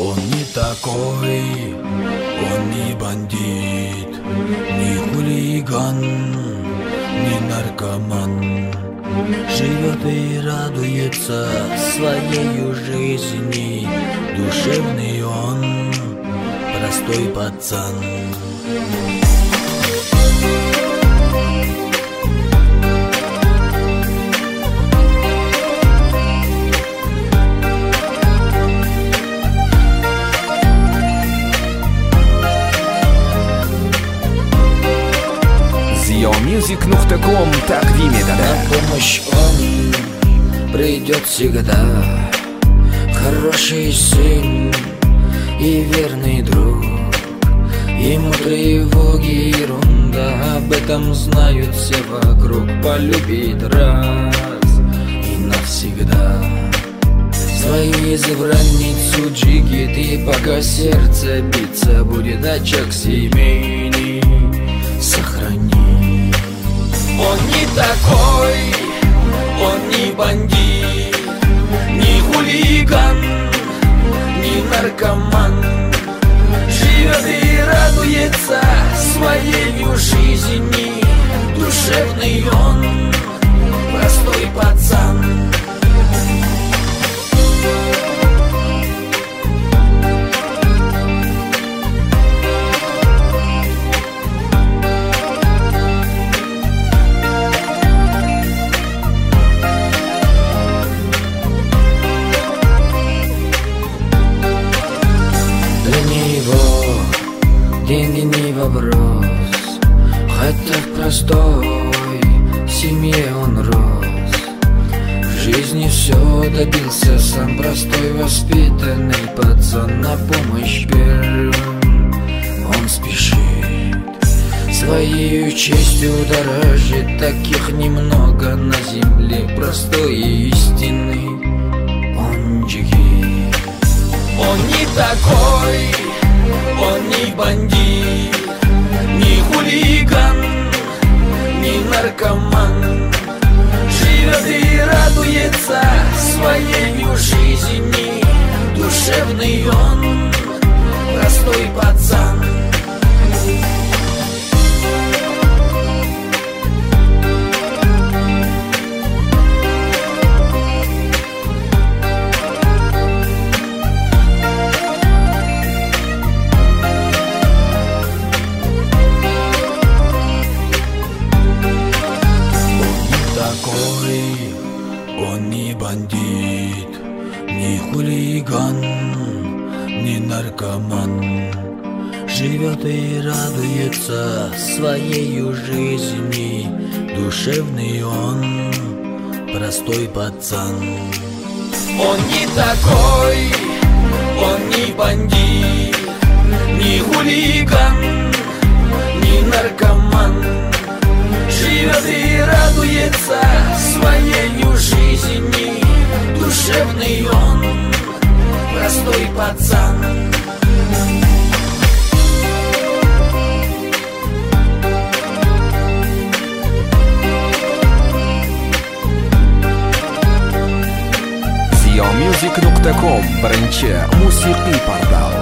Он не такой, он не бандит, не хулиган, не наркоман. Живет и радуется своей жизни, душевный он, простой пацан. Music.com תקדים את На помощь он придет всегда, хороший сын и верный друг. Ему тревоги ерунда, об этом знают все вокруг. Полюбит раз и навсегда свою избранницу Джигит, и пока сердце биться будет, очаг семейный сохрани. Он не такой, он не бандит, не хулиган, не наркоман. Живет и радуется своей жизни, душевный он, простой пацан. Деньги не вопрос, хотя в простой семье он рос. В жизни все добился сам, простой воспитанный пацан. На помощь первым он спешит, своей честью дорожит. Таких немного на земле, простой и истинный он Джигит. Он не такой, он не бандит, не хулиган, не наркоман. Живет и радуется своей жизни, душевный он, простой пацан. Он не бандит, не хулиган, не наркоман. Живет и радуется своей жизни, душевный он, простой пацан. Он не такой, он не бандит, не хулиган, не наркоман. Живет и радуется своей жизни, душевный он, простой пацан. Music.com Birinchi musiqiy portal.